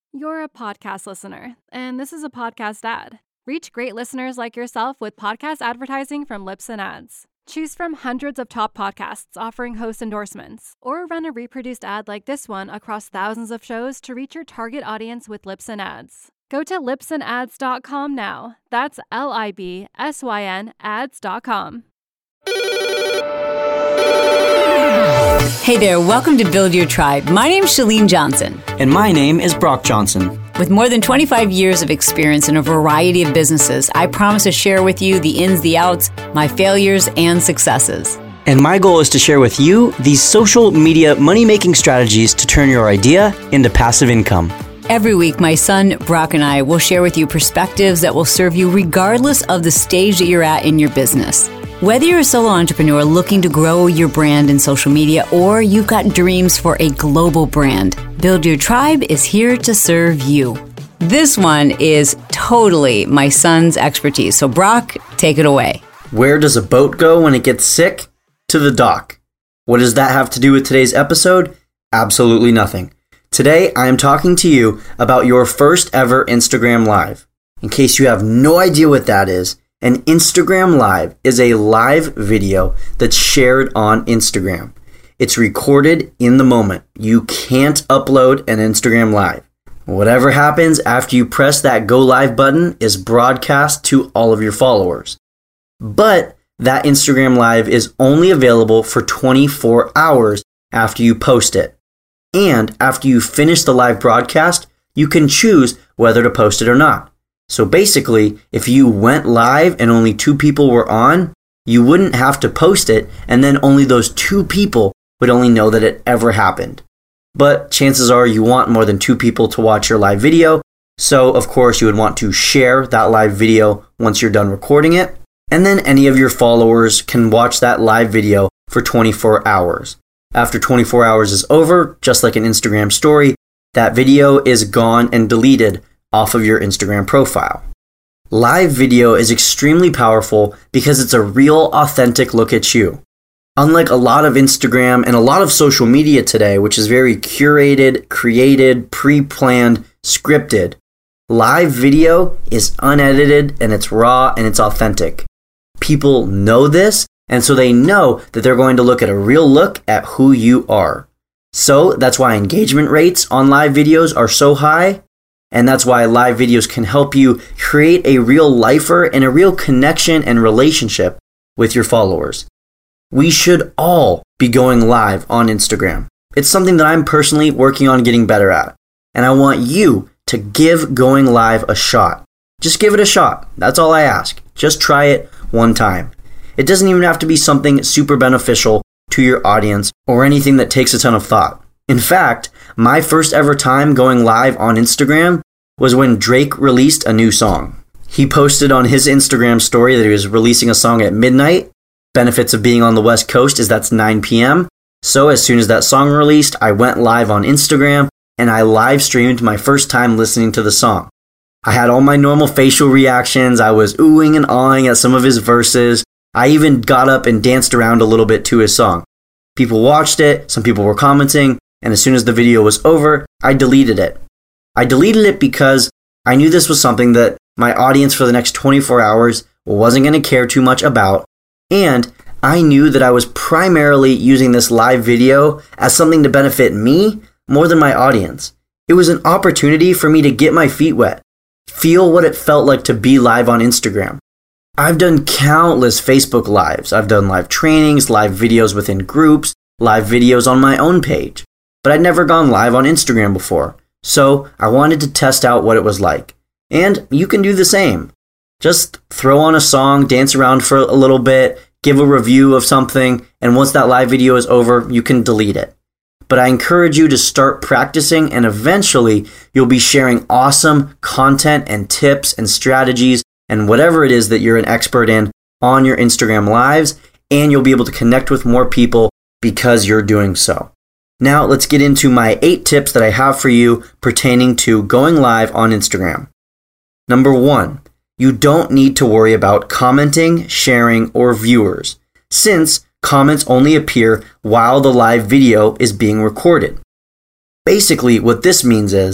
You're a podcast listener, and this is a podcast ad. Reach great listeners like yourself with podcast advertising from Libsyn Ads. Choose from hundreds of top podcasts offering host endorsements, or run a reproduced ad like this one across thousands of shows to reach your target audience with Libsyn Ads. Go to libsynads.com now. That's LIBSYN ads.com. Hey there, welcome to Build Your Tribe. My name's Chalene Johnson. And my name is Brock Johnson. With more than 25 years of experience in a variety of businesses, I promise to share with you the ins, the outs, my failures, and successes. And my goal is to share with you these social media money-making strategies to turn your idea into passive income. Every week, my son, Brock, and I will share with you perspectives that will serve you regardless of the stage that you're at in your business. Whether you're a solo entrepreneur looking to grow your brand in social media or you've got dreams for a global brand, Build Your Tribe is here to serve you. This one is totally my son's expertise. So Brock, take it away. Where does a boat go when it gets sick? To the dock. What does that have to do with today's episode? Absolutely nothing. Today, I am talking to you about your first ever Instagram Live. In case you have no idea what that is, an Instagram Live is a live video that's shared on Instagram. It's recorded in the moment. You can't upload an Instagram Live. Whatever happens after you press that go live button is broadcast to all of your followers. But that Instagram Live is only available for 24 hours after you post it. And after you finish the live broadcast, you can choose whether to post it or not. So basically, if you went live and only 2 people were on, you wouldn't have to post it, and then only those 2 people would only know that it ever happened. But chances are you want more than 2 people to watch your live video, so of course you would want to share that live video once you're done recording it, and then any of your followers can watch that live video for 24 hours. After 24 hours is over, just like an Instagram story, that video is gone and deleted off of your Instagram profile. Live video is extremely powerful because it's a real, authentic look at you. Unlike a lot of Instagram and a lot of social media today, which is very curated, created, pre-planned, scripted, live video is unedited and it's raw and it's authentic. People know this, and so they know that they're going to look at a real look at who you are. So that's why engagement rates on live videos are so high. And that's why live videos can help you create a real lifer and a real connection and relationship with your followers. We should all be going live on Instagram. It's something that I'm personally working on getting better at. And I want you to give going live a shot. Just give it a shot. That's all I ask. Just try it one time. It doesn't even have to be something super beneficial to your audience or anything that takes a ton of thought. In fact, my first ever time going live on Instagram was when Drake released a new song. He posted on his Instagram story that he was releasing a song at midnight. Benefits of being on the West Coast is that's 9 p.m. So as soon as that song released, I went live on Instagram and I live streamed my first time listening to the song. I had all my normal facial reactions. I was oohing and awing at some of his verses. I even got up and danced around a little bit to his song. People watched it, some people were commenting, and as soon as the video was over, I deleted it. I deleted it because I knew this was something that my audience for the next 24 hours wasn't going to care too much about, and I knew that I was primarily using this live video as something to benefit me more than my audience. It was an opportunity for me to get my feet wet, feel what it felt like to be live on Instagram. I've done countless Facebook Lives. I've done live trainings, live videos within groups, live videos on my own page. But I'd never gone live on Instagram before, so I wanted to test out what it was like. And you can do the same. Just throw on a song, dance around for a little bit, give a review of something, and once that live video is over, you can delete it. But I encourage you to start practicing, and eventually you'll be sharing awesome content and tips and strategies and whatever it is that you're an expert in on your Instagram Lives, and you'll be able to connect with more people because you're doing so. Now let's get into my 8 tips that I have for you pertaining to going live on Instagram. Number 1, you don't need to worry about commenting, sharing, or viewers, since comments only appear while the live video is being recorded. Basically, what this means is,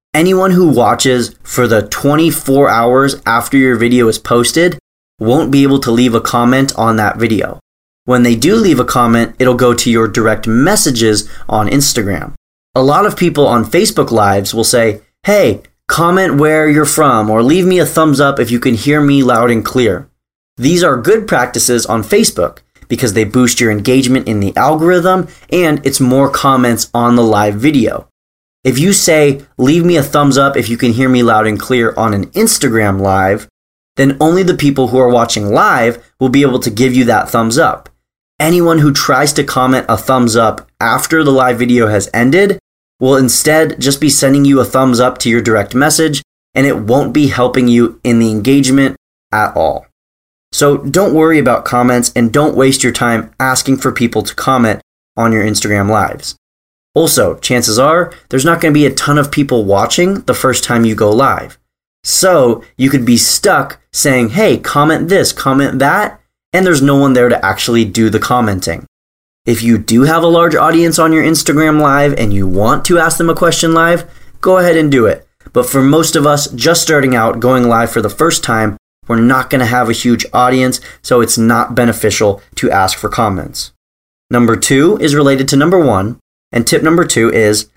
Anyone who watches for the 24 hours after your video is posted won't be able to leave a comment on that video. When they do leave a comment, it'll go to your direct messages on Instagram. A lot of people on Facebook Lives will say, hey, comment where you're from, or leave me a thumbs up if you can hear me loud and clear. These are good practices on Facebook because they boost your engagement in the algorithm and it's more comments on the live video. If you say, leave me a thumbs up if you can hear me loud and clear on an Instagram Live, then only the people who are watching live will be able to give you that thumbs up. Anyone who tries to comment a thumbs up after the live video has ended will instead just be sending you a thumbs up to your direct message, and it won't be helping you in the engagement at all. So don't worry about comments and don't waste your time asking for people to comment on your Instagram Lives. Also, chances are there's not going to be a ton of people watching the first time you go live. So you could be stuck saying, hey, comment this, comment that, and there's no one there to actually do the commenting. If you do have a large audience on your Instagram Live and you want to ask them a question live, go ahead and do it. But for most of us just starting out, going live for the first time, we're not going to have a huge audience, so it's not beneficial to ask for comments. Number 2 is related to number 1, and tip number 2 is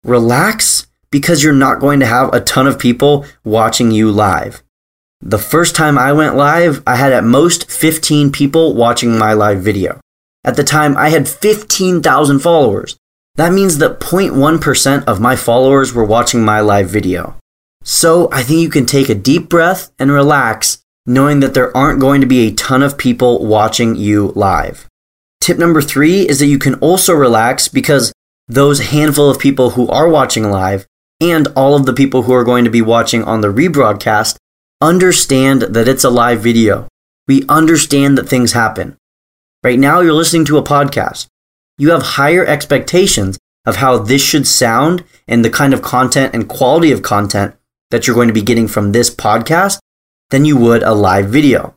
relax because you're not going to have a ton of people watching you live. The first time I went live, I had at most 15 people watching my live video. At the time, I had 15,000 followers. That means that 0.1% of my followers were watching my live video. So I think you can take a deep breath and relax, knowing that there aren't going to be a ton of people watching you live. Tip number 3 is that you can also relax because those handful of people who are watching live and all of the people who are going to be watching on the rebroadcast understand that it's a live video. We understand that things happen. Right now, you're listening to a podcast. You have higher expectations of how this should sound and the kind of content and quality of content that you're going to be getting from this podcast than you would a live video.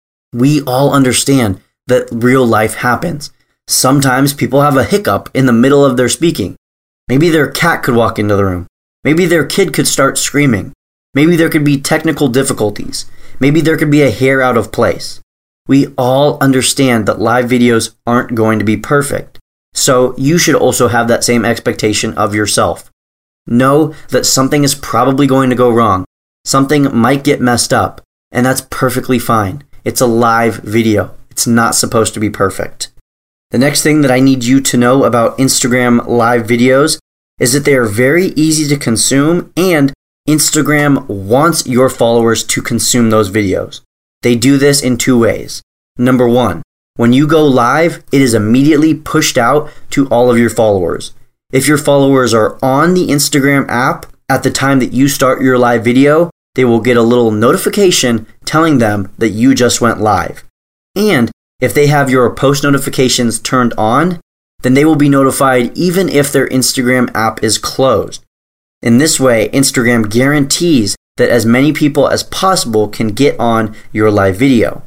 We all understand that real life happens. Sometimes people have a hiccup in the middle of their speaking. Maybe their cat could walk into the room. Maybe their kid could start screaming. Maybe there could be technical difficulties. Maybe there could be a hair out of place. We all understand that live videos aren't going to be perfect. So you should also have that same expectation of yourself. Know that something is probably going to go wrong. Something might get messed up, and that's perfectly fine. It's a live video. It's not supposed to be perfect. The next thing that I need you to know about Instagram live videos is that they are very easy to consume, and Instagram wants your followers to consume those videos. They do this in 2 ways. Number 1, when you go live, it is immediately pushed out to all of your followers. If your followers are on the Instagram app at the time that you start your live video, they will get a little notification telling them that you just went live. And if they have your post notifications turned on, then they will be notified even if their Instagram app is closed. In this way, Instagram guarantees that as many people as possible can get on your live video.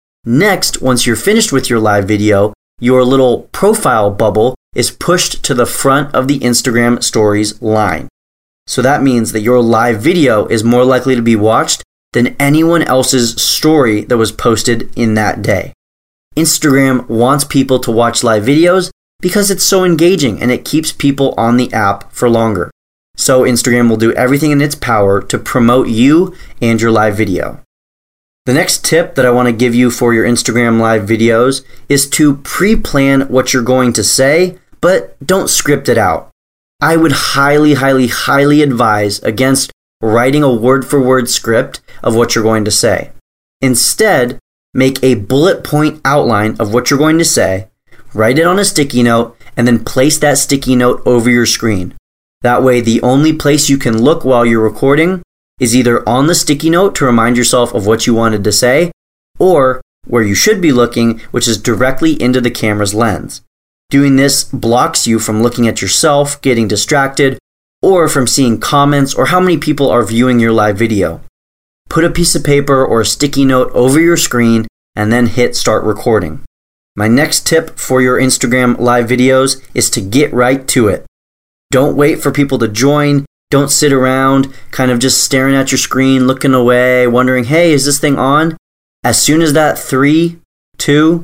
Next, once you're finished with your live video, your little profile bubble is pushed to the front of the Instagram stories line. So that means that your live video is more likely to be watched than anyone else's story that was posted in that day. Instagram wants people to watch live videos because it's so engaging and it keeps people on the app for longer. So Instagram will do everything in its power to promote you and your live video. The next tip that I want to give you for your Instagram live videos is to pre-plan what you're going to say, but don't script it out. I would highly advise against writing a word-for-word script of what you're going to say. Instead, make a bullet point outline of what you're going to say, write it on a sticky note, and then place that sticky note over your screen. That way, the only place you can look while you're recording is either on the sticky note to remind yourself of what you wanted to say, or where you should be looking, which is directly into the camera's lens. Doing this blocks you from looking at yourself, getting distracted, or from seeing comments or how many people are viewing your live video. Put a piece of paper or a sticky note over your screen and then hit start recording. My next tip for your Instagram live videos is to get right to it. Don't wait for people to join. Don't sit around kind of just staring at your screen, looking away, wondering, hey, is this thing on? As soon as that 3, 2,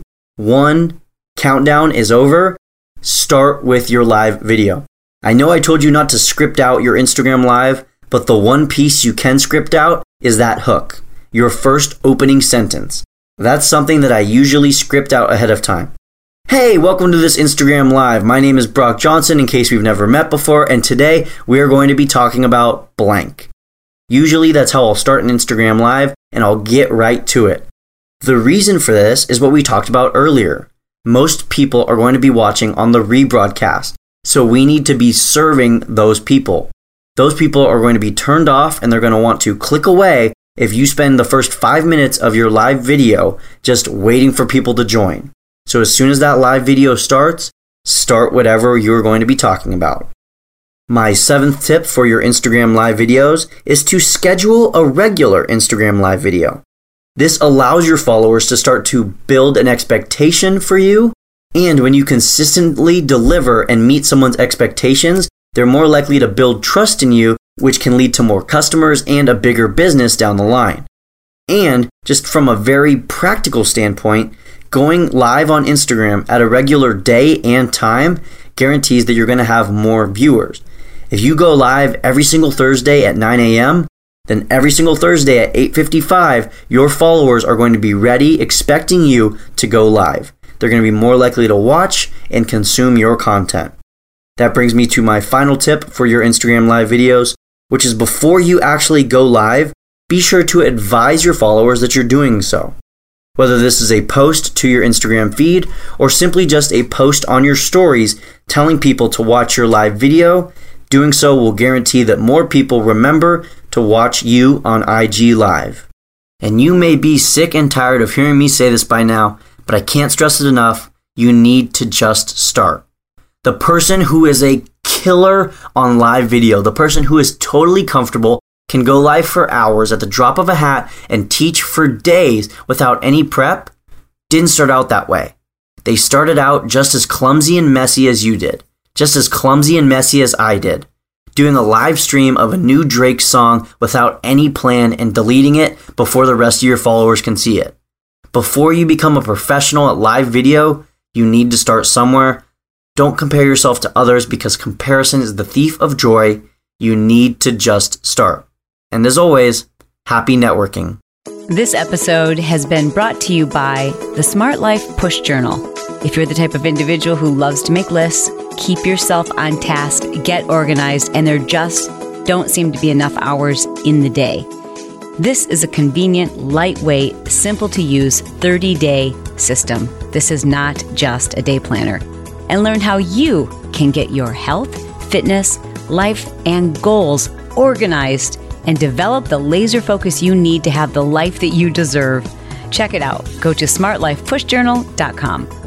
1 countdown is over, start with your live video. I know I told you not to script out your Instagram live, but the one piece you can script out is that hook, your first opening sentence. That's something that I usually script out ahead of time. Hey, welcome to this Instagram Live. My name is Brock Johnson, in case we've never met before, and today we are going to be talking about blank. Usually that's how I'll start an Instagram Live, and I'll get right to it. The reason for this is what we talked about earlier. Most people are going to be watching on the rebroadcast, so we need to be serving those people. Those people are going to be turned off, and they're going to want to click away if you spend the first 5 minutes of your live video just waiting for people to join. So as soon as that live video starts, start whatever you're going to be talking about. My 7th tip for your Instagram live videos is to schedule a regular Instagram live video. This allows your followers to start to build an expectation for you, and when you consistently deliver and meet someone's expectations, they're more likely to build trust in you, which can lead to more customers and a bigger business down the line. And just from a very practical standpoint, going live on Instagram at a regular day and time guarantees that you're going to have more viewers. If you go live every single Thursday at 9 a.m., then every single Thursday at 8:55, your followers are going to be ready, expecting you to go live. They're going to be more likely to watch and consume your content. That brings me to my final tip for your Instagram live videos, which is before you actually go live, be sure to advise your followers that you're doing so. Whether this is a post to your Instagram feed or simply just a post on your stories telling people to watch your live video, doing so will guarantee that more people remember to watch you on IG Live. And you may be sick and tired of hearing me say this by now, but I can't stress it enough. You need to just start. The person who is a killer on live video, the person who is totally comfortable, can go live for hours at the drop of a hat and teach for days without any prep, didn't start out that way. They started out just as clumsy and messy as you did, just as clumsy and messy as I did, doing a live stream of a new Drake song without any plan and deleting it before the rest of your followers can see it. Before you become a professional at live video, you need to start somewhere. Don't compare yourself to others because comparison is the thief of joy. You need to just start. And as always, happy networking. This episode has been brought to you by the Smart Life Push Journal. If you're the type of individual who loves to make lists, keep yourself on task, get organized, and there just don't seem to be enough hours in the day, this is a convenient, lightweight, simple to use 30-day system. This is not just a day planner. And learn how you can get your health, fitness, life, and goals organized and develop the laser focus you need to have the life that you deserve. Check it out. Go to smartlifepushjournal.com.